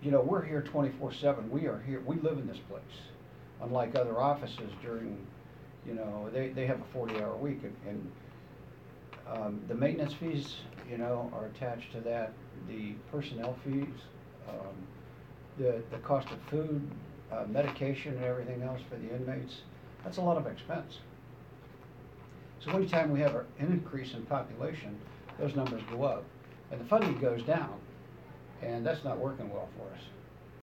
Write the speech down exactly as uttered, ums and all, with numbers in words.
you know, we're here twenty-four seven. We are here, we live in this place. Unlike other offices during, you know, they, they have a forty hour week, and, and um, the maintenance fees, you know, are attached to that. The personnel fees, um, the, the cost of food, uh, medication and everything else for the inmates, that's a lot of expense. So anytime we have an increase in population, those numbers go up, and the funding goes down, and that's not working well for us.